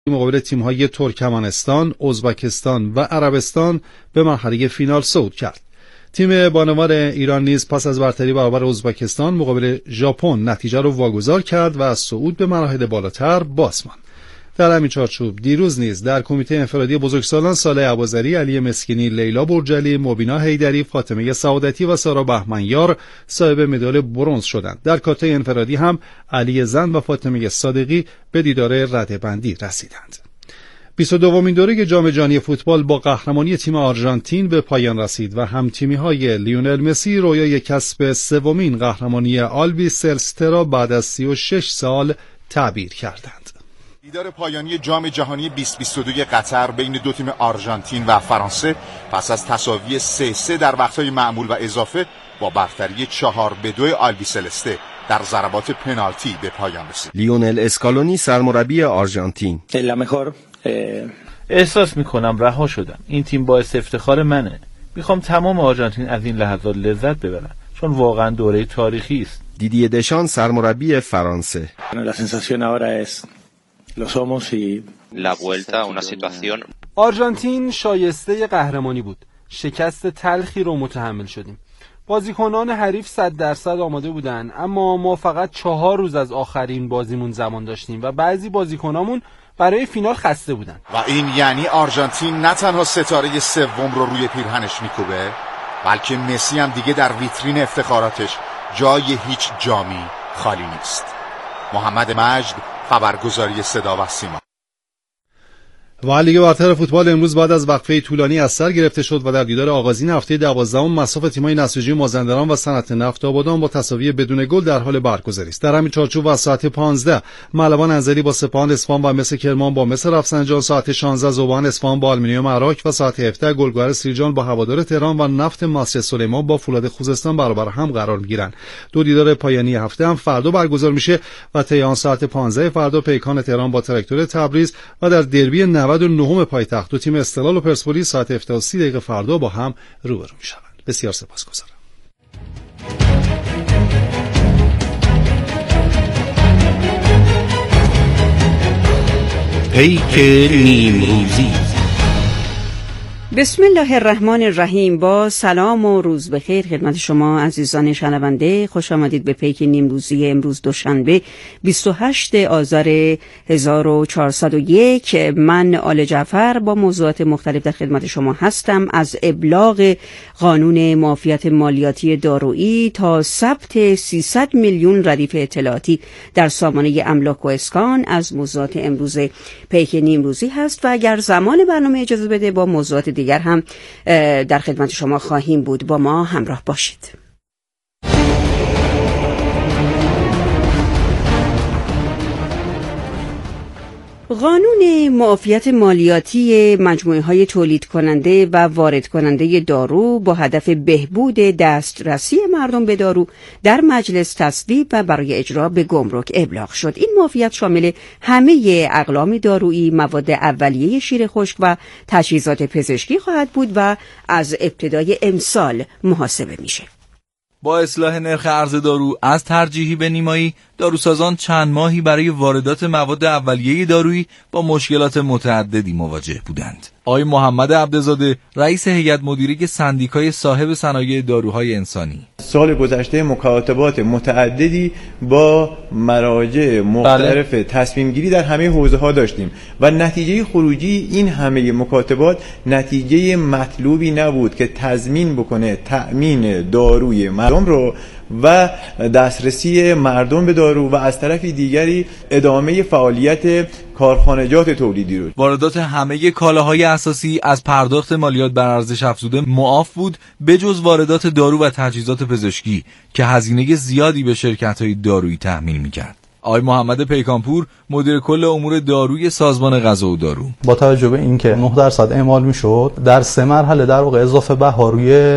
مقابل تیم‌های ترکمنستان، ازبکستان و عربستان به مرحله فینال صعود کرد. تیم بانوان ایران نیز پس از برتری برابر ازبکستان مقابل ژاپن نتیجه را واگذار کرد و از صعود به مراحل بالاتر باز ماند. در همین چارچوب دیروز نیز در کمیته انفرادی بزرگسالان صالح ابوذری، علی مسکینی، لیلا برجلی، مبینا حیدری، فاطمه سعادتی و سارا بهمنیار صاحب مدال برنز شدند. در کاته انفرادی هم علی زند و فاطمه صادقی به دیدار رده‌بندی رسیدند. 22مین دوره جام جهانی فوتبال با قهرمانی تیم آرژانتین به پایان رسید و همتیمی‌های لیونل مسی رویای کسب سومین قهرمانی آلبی سلسته را بعد از 36 سال تعبیر کردند. دیدار پایانی جام جهانی 2022 قطر بین دو تیم آرژانتین و فرانسه پس از تساوی 3-3 در وقت‌های معمول و اضافه با برتری 4-2 آلبی سلسته در ضربات پنالتی به پایان رسید. لیونل اسکالونی سرمربی آرژانتین: احساس میکنم رها شدم. این تیم باعث افتخار منه. میخوام تمام آرژانتین از این لحظات لذت ببرن چون واقعا دوره تاریخی است. دیدیه دشان سرمربی فرانسه: آرژانتین شایسته قهرمانی بود. شکست تلخی رو متحمل شدیم. بازیکنان حریف 100% آماده بودن، اما ما فقط 4 روز از آخرین بازیمون زمان داشتیم و بعضی بازیکنامون برای فینال خسته بودن. و این یعنی آرژانتین نه تنها ستاره سوم رو روی پیرهنش میکوبه، بلکه مسی هم دیگه در ویترین افتخاراتش جای هیچ جامی خالی نیست. محمد مجد، خبرگزاری صدا و سیما. و لیگ برتر فوتبال امروز بعد از وقفه طولانی از سر گرفته شد و در دیدار آغازین هفته 12 مصاف تیم‌های نساجی مازندران و صنعت نفت آبادان با تساوی بدون گل در حال برگزاری است. در همین چارچوب و ساعت 15 ملوان انزلی با سپاهان اصفهان و مس کرمان با مس رفسنجان، ساعت 16 ذوبان اصفهان با آلومینیوم عراق و ساعت 17 گلگهر سیرجان با هوادار تهران و نفت مصر سلیمان با فولاد خوزستان برابر هم قرار می‌گیرند. دو دیدار پایانی هفته هم فردا برگزار میشه و طی آن ساعت 15 فردا پیکان تهران با تراکتور تبریز و در دربی 99م پایتخت دو تیم استقلال و پرسپولیس ساعت 17:30 فردا با هم روبرو میشوند. بسیار سپاسگزارم. پیک نیمروزی. بسم الله الرحمن الرحیم. با سلام و روز بخیر خدمت شما عزیزان شنونده. خوش آمدید به پیک نیمروزی امروز دوشنبه 28 آذر 1401. من آل جعفر با موضوعات مختلف در خدمت شما هستم، از ابلاغ قانون معافیت مالیاتی دارویی تا ثبت 300 میلیون ردیف اطلاعاتی در سامانه املاک و اسکان از موضوعات امروز پیک نیمروزی هست و اگر زمان برنامه اجازه بده با موضوعات دیگر هم در خدمت شما خواهیم بود. با ما همراه باشید. قانون معافیت مالیاتی مجموعه‌های تولید کننده و وارد کننده دارو با هدف بهبود دسترسی مردم به دارو در مجلس تصویب و برای اجرا به گمرک ابلاغ شد. این معافیت شامل همه اقلام دارویی، مواد اولیه شیر خشک و تجهیزات پزشکی خواهد بود و از ابتدای امسال محاسبه میشه. با اصلاح نرخ ارز دارو از ترجیحی به نیمایی، داروسازان چند ماهی برای واردات مواد اولیه دارویی با مشکلات متعددی مواجه بودند. آقای محمد عبدزاده، رئیس هیئت مدیره سندیکای صاحب صنایع داروهای انسانی: سال گذشته مکاتبات متعددی با مراجع مختلف تصمیم گیری در همه حوزه ها داشتیم و نتیجه خروجی این همه مکاتبات نتیجه مطلوبی نبود که تضمین بکنه تأمین داروی مردم رو و دسترسی مردم به دارو و از طرف دیگری ادامه فعالیت کارخانجات تولیدی رو. واردات همه کالاهای اساسی از پرداخت مالیات بر ارزش افزوده معاف بود بجز واردات دارو و تجهیزات پزشکی که هزینه زیادی به شرکت‌های دارویی تحمیل می‌کرد. آقای محمد پیکانپور، مدیر کل امور داروی سازمان غذا و دارو: با توجه به اینکه 9% اعمال می‌شد، در 3 مرحله در واقع اضافه بها روی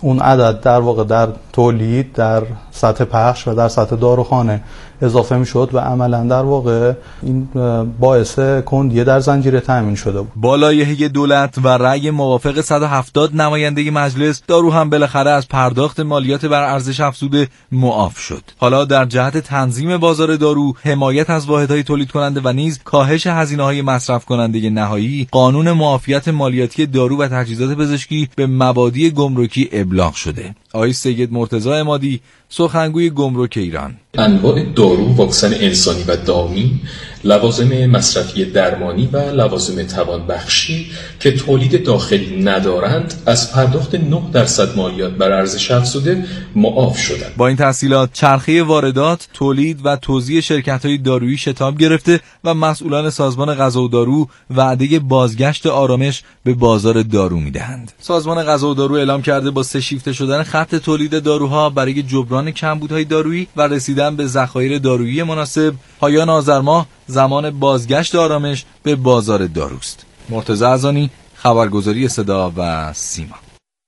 اون عدد در واقع در تولید، در سطح پخش و در سطح داروخانه اضافه میشد و عملا در واقع این باعث کندی در زنجیره تامین شده بود. با لایحه دولت و رأی موافق 170 نماینده مجلس، دارو هم بالاخره از پرداخت مالیات بر ارزش افزوده معاف شد. حالا در جهت تنظیم بازار دارو، حمایت از واحدهای تولید کننده و نیز کاهش هزینه‌های مصرف کننده نهایی، قانون معافیت مالیاتی دارو و تجهیزات پزشکی به مبادی گمرکی ابلاغ شده. آقای سید مرتضی عمادی، سخنگوی گمرک ایران: انواع دارو، واکسن انسانی و دامی، لوازم مصرفی درمانی و لوازم توانبخشی که تولید داخلی ندارند از پرداخت 9% مالیات بر ارزش افزوده معاف شدند. با این تسهیلات چرخه واردات، تولید و توزیع شرکت‌های دارویی شتاب گرفته و مسئولان سازمان غذا و دارو وعده بازگشت آرامش به بازار دارو میدهند. سازمان غذا و دارو اعلام کرده با 3 شیفته شدن خط تولید داروها برای جبران کمبودهای دارویی و رسیدن به ذخایر دارویی مناسب، پایان آذر ماه زمان بازگشت آرامش به بازار داروست. مرتضی عزانی، خبرگزاری صدا و سیما.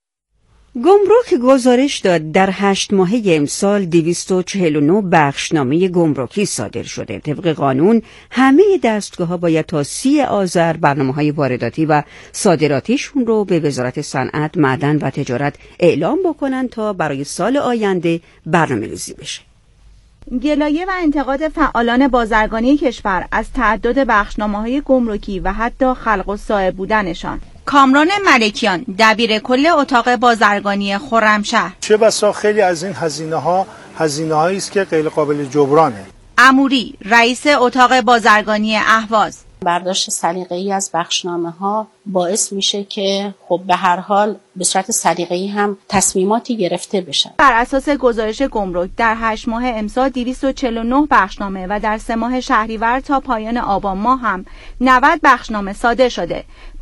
گمرک گزارش داد در 8 ماهه امسال 249 بخشنامه گمرکی صادر شده. طبق قانون همه دستگاه‌ها باید تا 30 آذر برنامه‌های وارداتی و صادراتیشون رو به وزارت صنعت، معدن و تجارت اعلام بکنن تا برای سال آینده برنامه‌ریزی بشه. گلایه و انتقاد فعالان بازرگانی کشور از تعدد بخشنامه‌های گمرکی و حتی خلق الساعه بودنشان. کامران ملکیان، دبیر کل اتاق بازرگانی خرمشهر: چه بسا خیلی از این هزینه‌هایی است که غیر قابل جبرانه. اموری، رئیس اتاق بازرگانی اهواز: برداشت سلیقه‌ای از بخشنامه‌ها باعث میشه که خب به هر حال به صورت سلیقه‌ای هم تصمیماتی گرفته بشن. بر اساس گزارش گمرک در 8 ماه امسال 249 بخشنامه و در 3 ماه شهریور تا پایان آبان ماه هم 90 بخشنامه صادر شده.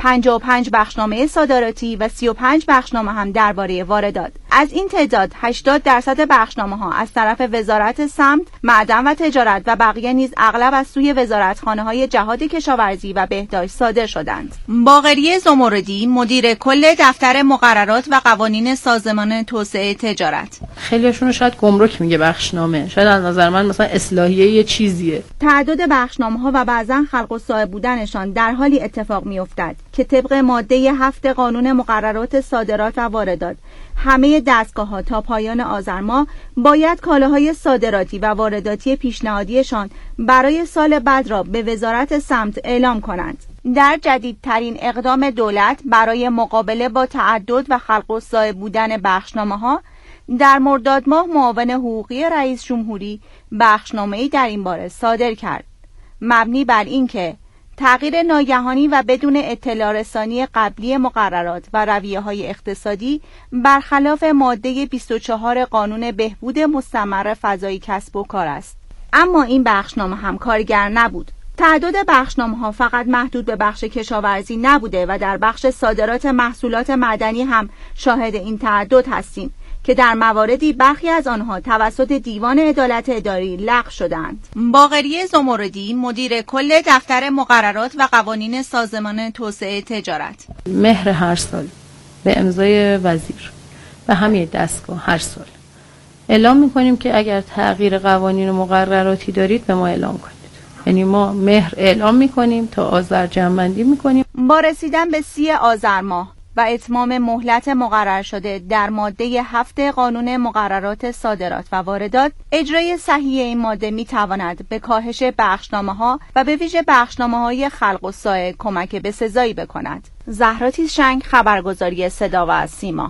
55 بخشنامه صادراتی و 35 بخشنامه هم درباره واردات. از این تعداد 80% بخشنامه‌ها از طرف وزارت سمت، معدن و تجارت و بقیه نیز اغلب از سوی وزارتخانه‌های جهاد کشاورزی و بهداشت صادر شدند. باقری زمردی، مدیر کل دفتر مقررات و قوانین سازمان توسعه تجارت: خیلیشون شاید گمرک میگه بخشنامه، شاید از نظر من مثلا اصلاحیه یه چیزیه. تعداد بخشنامه‌ها و بعضا خلق الساعه بودنشان در حالی اتفاق میافتد که طبق ماده 7 قانون مقررات صادرات و واردات همه دستگاه‌ها تا پایان آذر ماه باید کالاهای صادراتی و وارداتی پیشنهادیشان برای سال بعد را به وزارت سمت اعلام کنند. در جدیدترین اقدام دولت برای مقابله با تعدد و خلق الساعه بودن بخشنامه‌ها، در مرداد ماه معاون حقوقی رئیس جمهوری بخشنامه‌ای در این باره صادر کرد، مبنی بر اینکه تغییر ناگهانی و بدون اطلاع رسانی قبلی مقررات و رویه‌های اقتصادی برخلاف ماده 24 قانون بهبود مستمر فضای کسب و کار است. اما این بخشنامه هم کارگر نبود. تعداد بخشنامه‌ها فقط محدود به بخش کشاورزی نبوده و در بخش صادرات محصولات معدنی هم شاهد این تعدد هستیم که در مواردی برخی از آنها توسط دیوان عدالت اداری لغو شدند. باقری زمردی، مدیر کل دفتر مقررات و قوانین سازمان توسعه تجارت: مهر هر سال به امضای وزیر به همین دستگاه هر سال اعلام می‌کنیم که اگر تغییر قوانین و مقرراتی دارید به ما اعلام کنید. یعنی ما مهر اعلام می‌کنیم تا آذر جمع‌بندی می‌کنیم. با رسیدن به 30 آذر ماه و اتمام مهلت مقرر شده در ماده 7 قانون مقررات صادرات و واردات، اجرای صحیح این ماده می‌تواند به کاهش بخشنامه‌ها و به ویژه بخشنامه‌های خلق الساعه کمک بسزایی بکند. زهرا تیزشنگ، خبرگزاری صدا و سیما.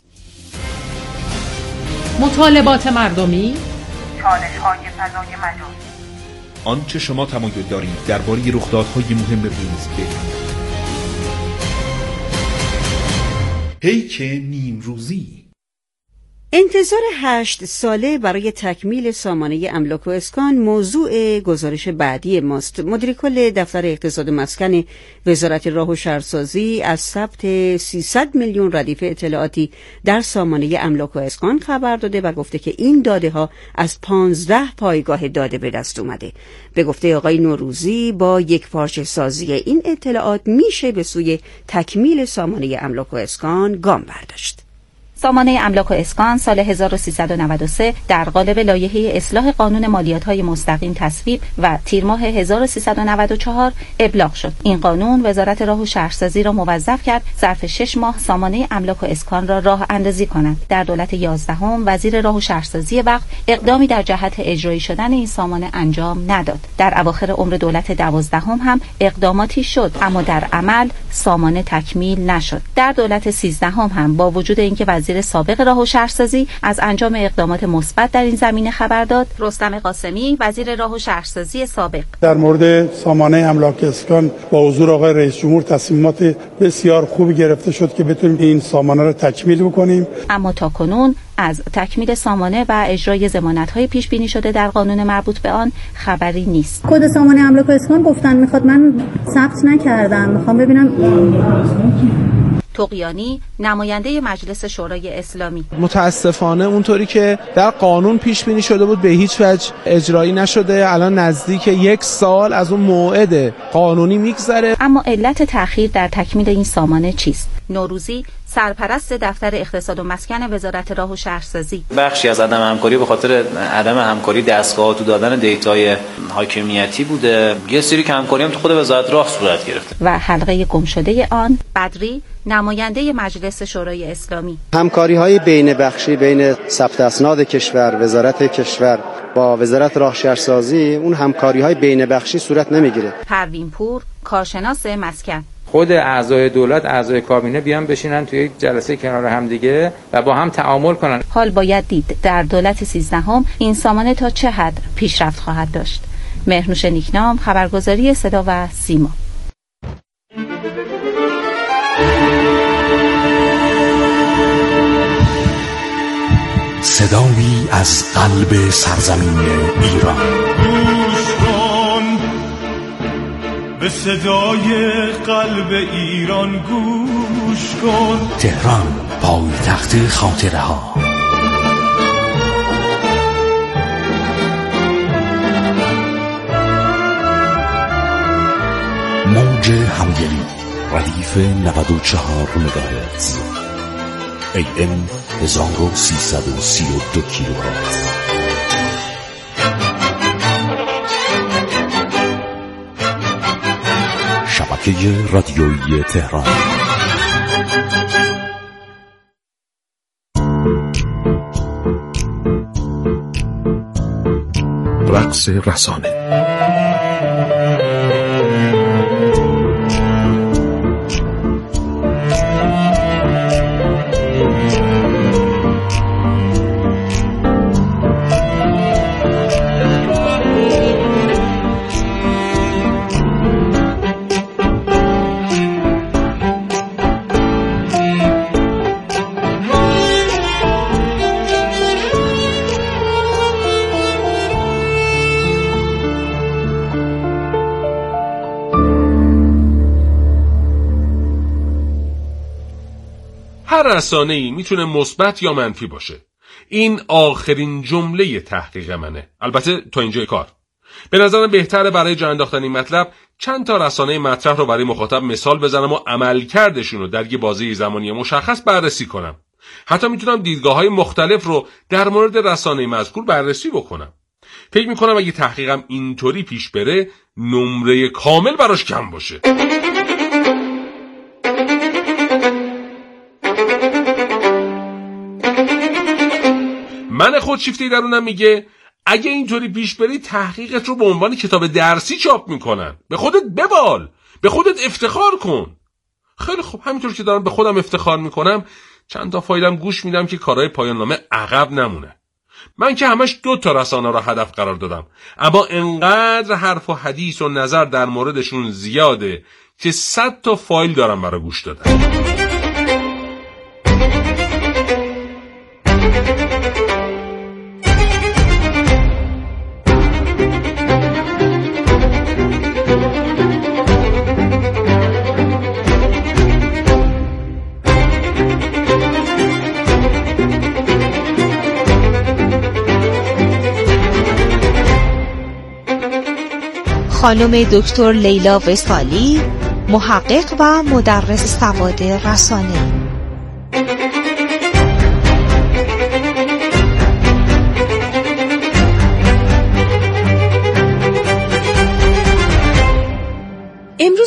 مطالبات مردمی، چالش‌های فضای مجازی، آنچه شما تمایل دارید درباره رخدادهای مهم روز بدانید. پیک نیمروزی. انتظار 8 ساله برای تکمیل سامانه املاک و اسکان موضوع گزارش بعدی ماست. مدیر کل دفتر اقتصاد مسکن وزارت راه و شهرسازی از ثبت 300 میلیون ردیف اطلاعاتی در سامانه املاک و اسکان خبر داده و گفته که این داده ها از 15 پایگاه داده به دست اومده. به گفته آقای نوروزی با یک پارچه سازی این اطلاعات میشه به سوی تکمیل سامانه املاک و اسکان گام برداشت. سامانه املاک و اسکان سال 1393 در قالب لایحه اصلاح قانون مالیات‌های مستقیم تصویب و تیر ماه 1394 ابلاغ شد. این قانون وزارت راه و شهرسازی را موظف کرد ظرف 6 ماه سامانه املاک و اسکان را راه اندازی کند. در دولت 11 وزیر راه و شهرسازی وقت اقدامی در جهت اجرایی شدن این سامانه انجام نداد. در اواخر عمر دولت 12 هم اقداماتی شد، اما در عمل سامانه تکمیل نشد. در دولت 13 هم با وجود اینکه وزیر سابق راه و شهرسازی از انجام اقدامات مثبت در این زمینه خبر داد، رستم قاسمی وزیر راه و شهرسازی سابق در مورد سامانه املاک اسکان با حضور آقای رئیس جمهور تصمیمات بسیار خوبی گرفته شد که بتونیم این سامانه را تکمیل بکنیم، اما تاکنون از تکمیل سامانه و اجرای ضمانت‌های پیش بینی شده در قانون مربوط به آن خبری نیست. کد سامانه املاک اسکان گفتن میخواد، من ثبت نکردم، میخوام ببینم. طغیانی نماینده مجلس شورای اسلامی: متاسفانه اونطوری که در قانون پیش بینی شده بود به هیچ وجه اجرایی نشده. الان نزدیک 1 سال از اون موعد قانونی میگذره. اما علت تأخیر در تکمیل این سامانه چیست؟ نوروزی سرپرست دفتر اقتصاد و مسکن وزارت راه و شهرسازی: بخشی از عدم همکاری به خاطر عدم همکاری دستگاه تو دادن دیتای حاکمیتی بوده. یه سری همکاری هم تو خود وزارت راه صورت گرفته. و حلقه گمشده آن بدری نماینده مجلس شورای اسلامی: همکاری‌های بین بخشی بین ثبت اسناد کشور، وزارت کشور با وزارت راه شهرسازی، اون همکاری‌های بین بخشی صورت نمیگیره. پروین پور کارشناس مسکن: خود اعضای دولت، اعضای کابینه بیان بشینن توی یک جلسه کنار هم دیگه و با هم تعامل کنن. حال باید دید در دولت 13 این سامانه تا چه حد پیشرفت خواهد داشت. مهرنوش نیکنام، خبرگزاری صدا و سیما. صدایی از قلب سرزمین ایران. به صدای قلب ایران گوش کن. تهران، پایتخت خاطره ها. موج همگلی ردیف 94 مگاهرتز، AM 1332 کیلوهرتز. شبکه رادیویی تهران. رقص رسانه. هر رسانه‌ای میتونه مثبت یا منفی باشه. این آخرین جمله تحقیق منه، البته تا اینجای کار. به نظرم بهتره برای جا انداختن این مطلب چند تا رسانه مطرح رو برای مخاطب مثال بزنم و عملکردشون رو در یه بازه زمانی مشخص بررسی کنم. حتی میتونم دیدگاه‌های مختلف رو در مورد رسانه مذکور بررسی بکنم. فکر میکنم اگه تحقیقم اینطوری پیش بره نمره کامل براش کم باشه. من خودشیفته درونم میگه اگه اینطوری پیش بری تحقیقت رو به عنوان کتاب درسی چاپ میکنن. به خودت ببال، به خودت افتخار کن. خیلی خوب، همینطور که دارم به خودم افتخار میکنم چند تا فایلم گوش میدم که کارهای پایان نامه عقب نمونه. من که همش 2 تا رسانه را هدف قرار دادم، اما انقدر حرف و حدیث و نظر در موردشون زیاده که 100 تا فایل دارم برای گوش دادن. خانم دکتر لیلا وصالی، محقق و مدرس سواد رسانه.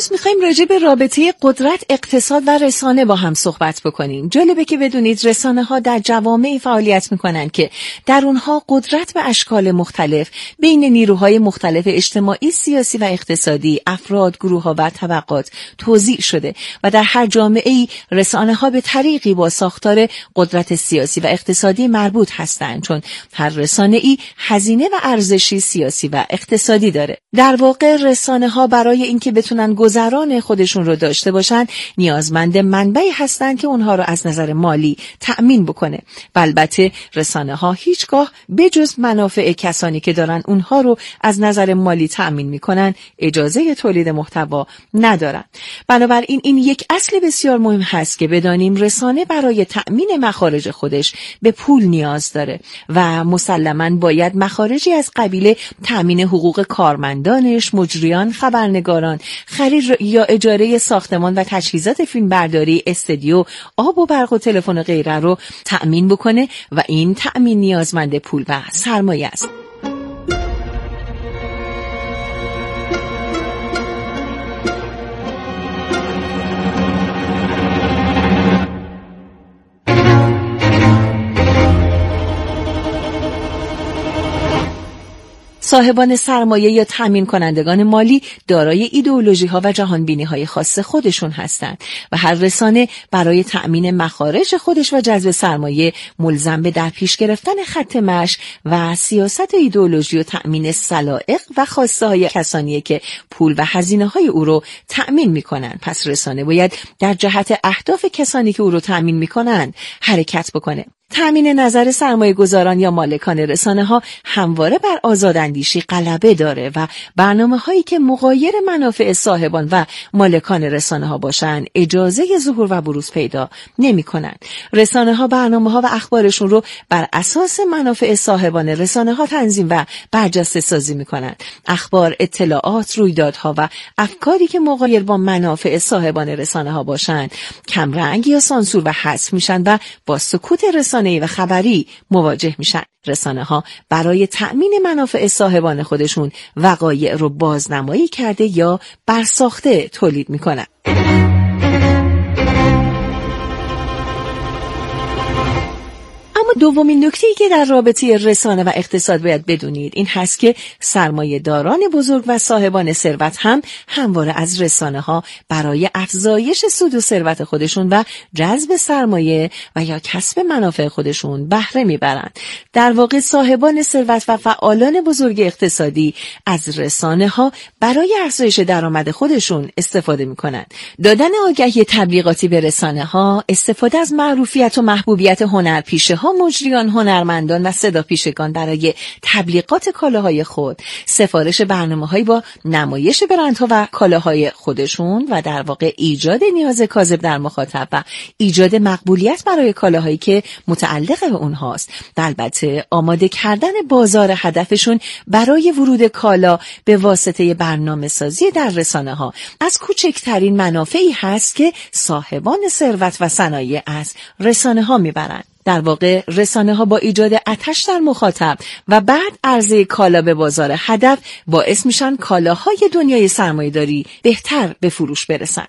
امروز میخوایم راجع به رابطه قدرت، اقتصاد و رسانه با هم صحبت بکنیم. جالبه که بدونید رسانه ها در جوامعی فعالیت میکنن که در اونها قدرت به اشکال مختلف بین نیروهای مختلف اجتماعی، سیاسی و اقتصادی، افراد، گروه ها و طبقات توزیع شده و در هر جامعه‌ای رسانه ها به طریقی با ساختار قدرت سیاسی و اقتصادی مربوط هستند، چون هر رسانه‌ای هزینه و ارزشی سیاسی و اقتصادی داره. در واقع رسانه ها برای اینکه بتونن گذران خودشون رو داشته باشن نیازمند منبعی هستن که اونها رو از نظر مالی تأمین بکنه. و البته رسانه ها هیچگاه بجز منافع کسانی که دارن اونها رو از نظر مالی تأمین میکنن اجازه تولید محتوا ندارن. بنابراین این یک اصل بسیار مهم هست که بدانیم رسانه برای تأمین مخارج خودش به پول نیاز داره و مسلماً باید مخارجی از قبیل تأمین حقوق کارمندانش، مجریان، خبرنگاران، خرید یا اجاره ساختمان و تجهیزات فیلمبرداری، استودیو، آب و برق و تلفن و غیره رو تأمین بکنه و این تأمین نیازمند پول و سرمایه است. صاحبان سرمایه یا تامین کنندگان مالی دارای ایدئولوژی‌ها و جهانبینی‌های خاص خودشون هستند و هر رسانه برای تأمین مخارج خودش و جذب سرمایه ملزم به در پیش گرفتن خط مشی و سیاست ایدئولوژی و تأمین سلائق و خواسته‌های کسانیه که پول و هزینه‌های او رو تأمین می‌کنن. پس رسانه باید در جهت اهداف کسانی که او رو تأمین می‌کنن حرکت بکنه. تأمین نظر سرمایه گذاران یا مالکان رسانه ها همواره بر آزاداندیشی غلبه داره و برنامه هایی که مغایر منافع صاحبان و مالکان رسانه ها باشن اجازه ظهور و بروز پیدا نمی کنن. رسانه ها برنامه ها و اخبارشون رو بر اساس منافع صاحبان رسانه ها تنظیم و برجسته سازی می کنن. اخبار، اطلاعات، رویدادها و افکاری که مغایر با منافع صاحبان رسانه ها باشن کمرنگ یا سانسور و حذف میشن و با سکوت رسانه و خبری مواجه میشن. رسانه ها برای تأمین منافع صاحبان خودشون وقایع رو بازنمایی کرده یا برساخته تولید میکنن. اما دومین نکته‌ای که در رابطه رسانه و اقتصاد باید بدونید این هست که سرمایه داران بزرگ و صاحبان ثروت هم همواره از رسانه ها برای افزایش سود و ثروت خودشون و جذب سرمایه و یا کسب منافع خودشون بهره میبرند. در واقع صاحبان ثروت و فعالان بزرگ اقتصادی از رسانه ها برای افزایش درآمد خودشون استفاده میکنند. دادن آگهی تبلیغاتی به رسانه ها، استفاده از معروفیت و محبوبیت هنرپیشه ها، مجریان، هنرمندان و صداپیشگان برای تبلیغات کالاهای خود، سفارش برنامه‌هایی با نمایش برندها و کالاهای خودشون و در واقع ایجاد نیاز کاذب در مخاطب و ایجاد مقبولیت برای کالاهایی که متعلق به اونهاست. البته آماده کردن بازار هدفشون برای ورود کالا به واسطه برنامه‌سازی در رسانه‌ها از کوچکترین منافعی هست که صاحبان ثروت و صنایع از رسانه‌ها میبرند. در واقع رسانه ها با ایجاد آتش در مخاطب و بعد عرضه کالا به بازار هدف باعث میشن کالاهای دنیای سرمایه‌داری بهتر به فروش برسن.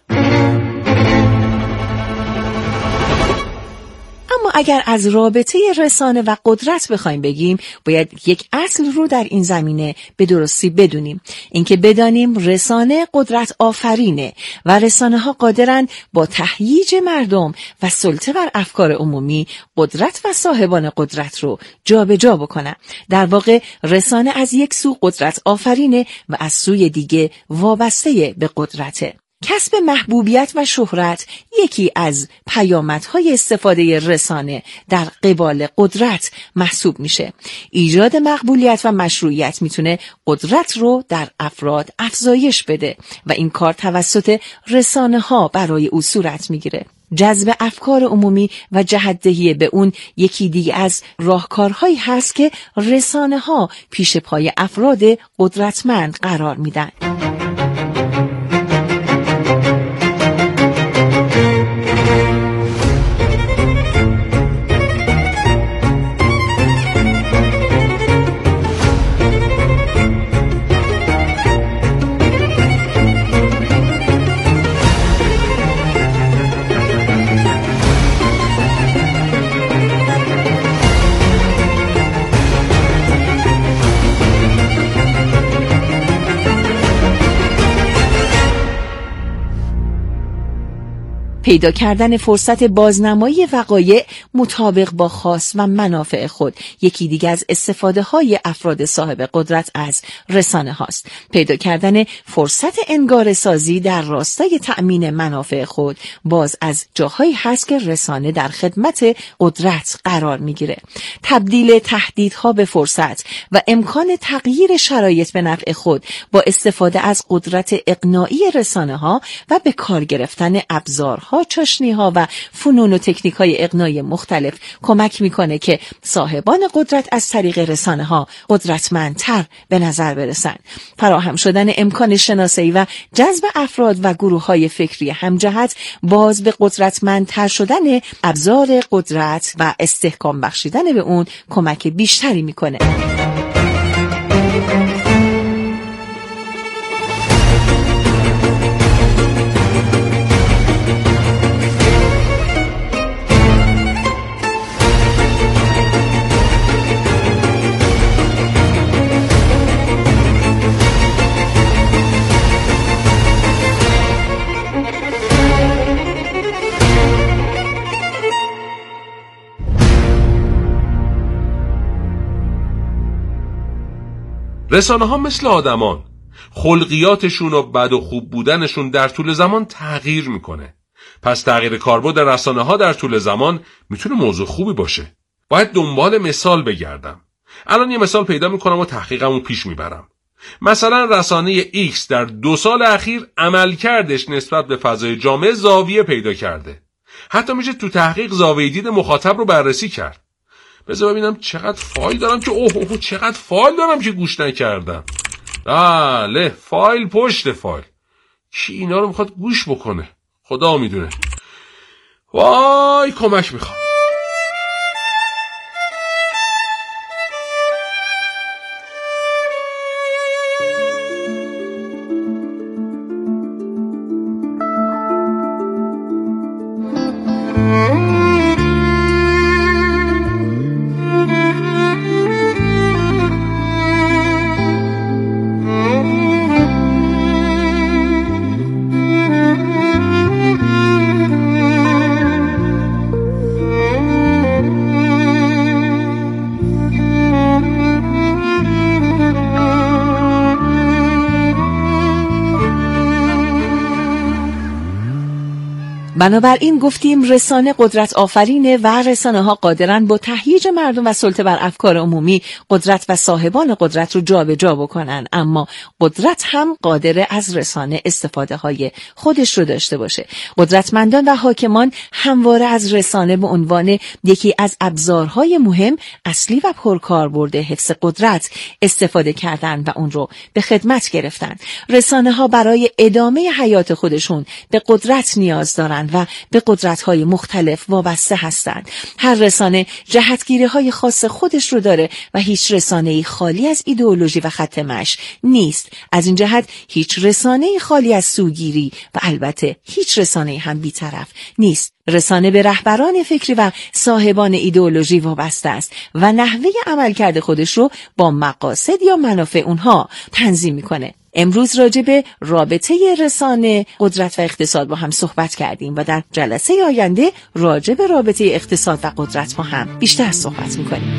اما اگر از رابطه رسانه و قدرت بخوایم بگیم باید یک اصل رو در این زمینه به درستی بدونیم، اینکه بدانیم رسانه قدرت آفرینه و رسانه ها قادرن با تهییج مردم و سلطه بر افکار عمومی قدرت و صاحبان قدرت رو جابجا بکنن. در واقع رسانه از یک سو قدرت آفرینه و از سوی دیگه وابسته به قدرته. کسب محبوبیت و شهرت یکی از پیامدهای استفاده رسانه در قبال قدرت محسوب میشه. ایجاد مقبولیت و مشروعیت میتونه قدرت رو در افراد افزایش بده و این کار توسط رسانه ها برای او صورت میگیره. جذب افکار عمومی و جهت‌دهی به اون یکی دیگه از راهکارهایی هست که رسانه ها پیش پای افراد قدرتمند قرار میدن. پیدا کردن فرصت بازنمایی وقایع مطابق با خواست و منافع خود یکی دیگه از استفاده های افراد صاحب قدرت از رسانه هاست. پیدا کردن فرصت انگاره سازی در راستای تأمین منافع خود باز از جاهایی هست که رسانه در خدمت قدرت قرار میگیره. تبدیل تهدیدها به فرصت و امکان تغییر شرایط به نفع خود با استفاده از قدرت اقناعی رسانه ها و به کار گرفتن ابزارها، چاشنی‌ها و فنون و تکنیک‌های اقناعی مختلف کمک میکنه که صاحبان قدرت از طریق رسانه ها قدرتمندتر به نظر برسن. فراهم شدن امکان شناسایی و جذب افراد و گروه‌های فکری همجهت باز به قدرتمندتر شدن ابزار قدرت و استحکام بخشیدن به اون کمک بیشتری میکنه. رسانه ها مثل آدمان، خلقیاتشون و بد و خوب بودنشون در طول زمان تغییر میکنه. پس تغییر کاربرد رسانه ها در طول زمان میتونه موضوع خوبی باشه. باید دنبال مثال بگردم. الان یه مثال پیدا میکنم و تحقیقمو پیش میبرم. مثلا رسانه X در 2 سال اخیر عملکردش نسبت به فضای جامعه زاویه پیدا کرده. حتی میشه تو تحقیق زاویه دید مخاطب رو بررسی کرد. بذار ببینم چقدر فایل دارم که چقدر فایل دارم که گوش نکردم. بله، فایل پشت فایل. کی اینا رو میخواد گوش بکنه؟ خدا میدونه. وای کمک میخوام. بنابراین گفتیم رسانه قدرت آفرینه و رسانه ها قادرن با تهییج مردم و سلطه بر افکار عمومی قدرت و صاحبان قدرت رو جابجا بکنن، اما قدرت هم قادره از رسانه استفاده های خودش رو داشته باشه. قدرتمندان و حاکمان همواره از رسانه به عنوان یکی از ابزارهای مهم، اصلی و پرکاربرد حفظ قدرت استفاده کردن و اون رو به خدمت گرفتن. رسانه ها برای ادامه حیات خودشون به قدرت نیاز دارن و به قدرت‌های مختلف وابسته هستند. هر رسانه جهتگیری‌های خاص خودش رو داره و هیچ رسانه‌ای خالی از ایدئولوژی و خط مشی نیست. از این جهت هیچ رسانه‌ای خالی از سوگیری و البته هیچ رسانه‌ای هم بی‌طرف نیست. رسانه به رهبران فکری و صاحبان ایدئولوژی وابسته است و نحوه عملکرد خودش رو با مقاصد یا منافع اونها تنظیم می‌کنه. امروز راجع به رابطه رسانه، قدرت و اقتصاد با هم صحبت کردیم و در جلسه آینده راجع به رابطه اقتصاد و قدرت با هم بیشتر صحبت می‌کنیم.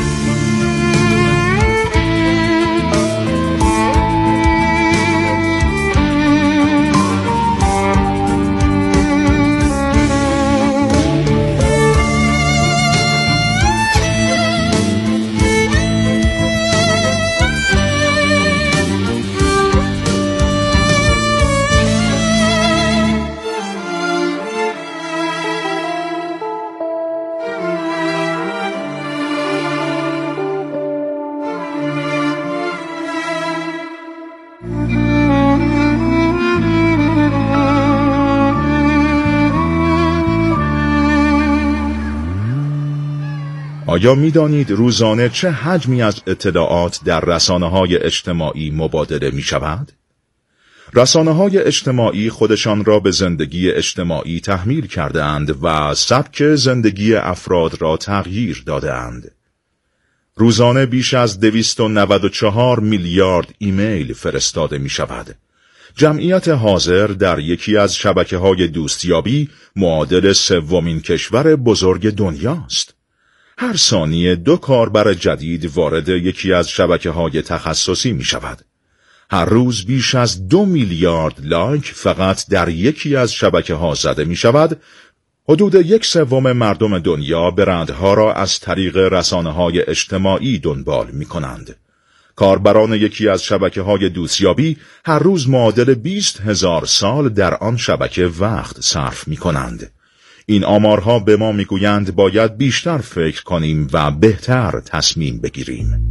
آیا می دانید روزانه چه حجمی از اطلاعات در رسانه‌های اجتماعی مبادله می شود؟ رسانه‌های اجتماعی خودشان را به زندگی اجتماعی تحمیل کرده اند و سبک زندگی افراد را تغییر داده اند. روزانه بیش از 294 میلیارد ایمیل فرستاده می شود جمعیت حاضر در یکی از شبکه‌های دوستیابی معادل سومین کشور بزرگ دنیاست. هر ثانیه 2 کاربر جدید وارد یکی از شبکه‌های تخصصی می شود. هر روز بیش از 2 میلیارد لایک فقط در یکی از شبکه‌ها زده می شود. حدود 1/3 مردم دنیا برندها را از طریق رسانه‌های اجتماعی دنبال می کنند. کاربران یکی از شبکه‌های دوستیابی هر روز معادل 20,000 سال در آن شبکه وقت صرف می کنند. این آمارها به ما میگویند باید بیشتر فکر کنیم و بهتر تصمیم بگیریم.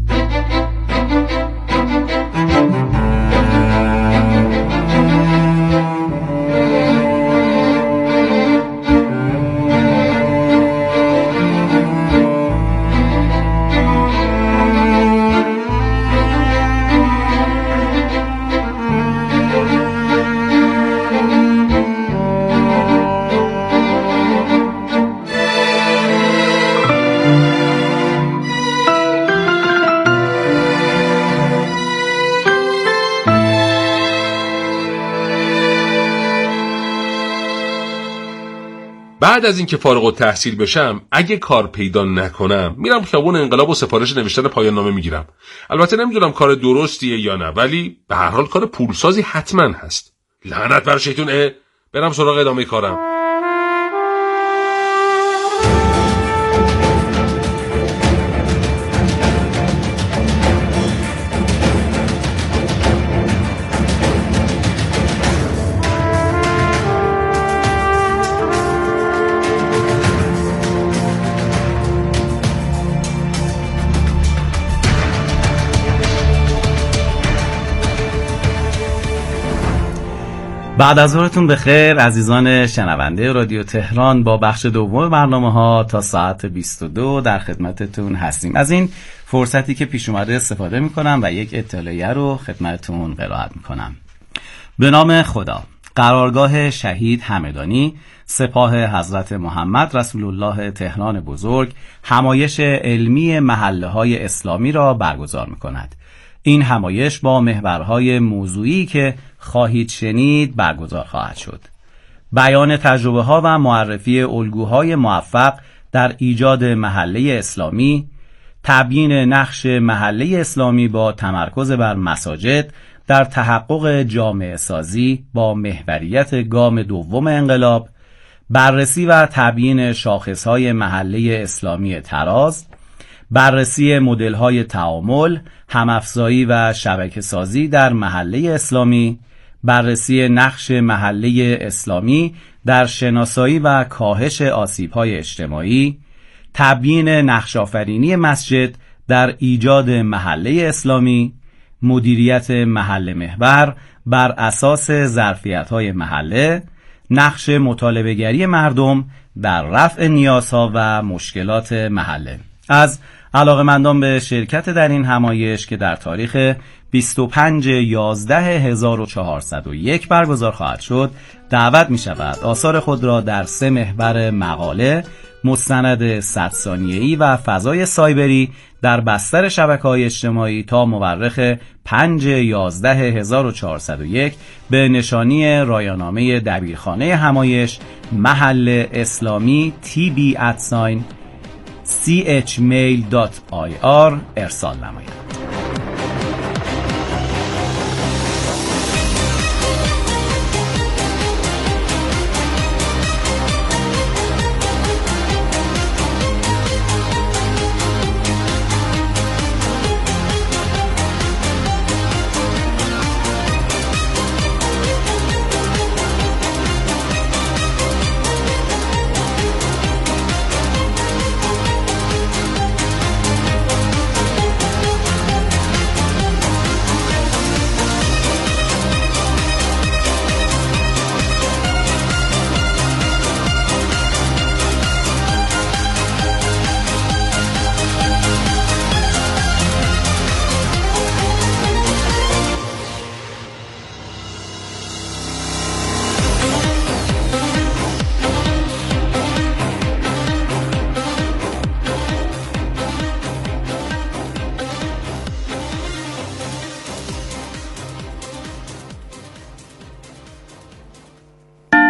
بعد از اینکه فارغ التحصیل بشم، اگه کار پیدا نکنم میرم خیابون انقلاب و سفارش نوشتن پایان نامه میگیرم. البته نمیدونم کار درستیه یا نه، ولی به هر حال کار پولسازی حتما هست. لعنت بر شیطون. برم سراغ ادامه کارم. بعد از ظهرتون بخیر عزیزان شنونده رادیو تهران. با بخش دوم برنامه‌ها تا ساعت 22 در خدمتتون هستیم. از این فرصتی که پیش اومده استفاده میکنم و یک اطلاعیه رو خدمتتون قرائت میکنم. به نام خدا. قرارگاه شهید همدانی، سپاه حضرت محمد رسول الله تهران بزرگ همایش علمی محله‌های اسلامی را برگزار میکند. این همایش با محورهای موضوعی که خواهید شنید برگزار خواهد شد. بیان تجربه ها و معرفی الگوهای موفق در ایجاد محله اسلامی، تبیین نقش محله اسلامی با تمرکز بر مساجد در تحقق جامعه سازی با محوریت گام دوم انقلاب، بررسی و تبیین شاخصهای محله اسلامی تراز، بررسی مدل‌های تعامل، همافزایی و شبکه سازی در محله اسلامی، بررسی نقش محله اسلامی در شناسایی و کاهش آسیب‌های اجتماعی، تبیین نقش‌آفرینی مسجد در ایجاد محله اسلامی، مدیریت محله محور بر اساس ظرفیت‌های محله، نقش مطالبه‌گری مردم در رفع نیازها و مشکلات محله. از علاقه‌مندان به شرکت در این همایش که در تاریخ 25/11/1401 برگزار خواهد شد دعوت می شود آثار خود را در 3 محور مقاله، مستند 100 ثانیه‌ای و فضای سایبری در بستر شبکه‌های اجتماعی تا مورخ 5/11/1401 به نشانی رایانامه دبیرخانه همایش محل اسلامی tb@chmail.ir ارسال نمایند.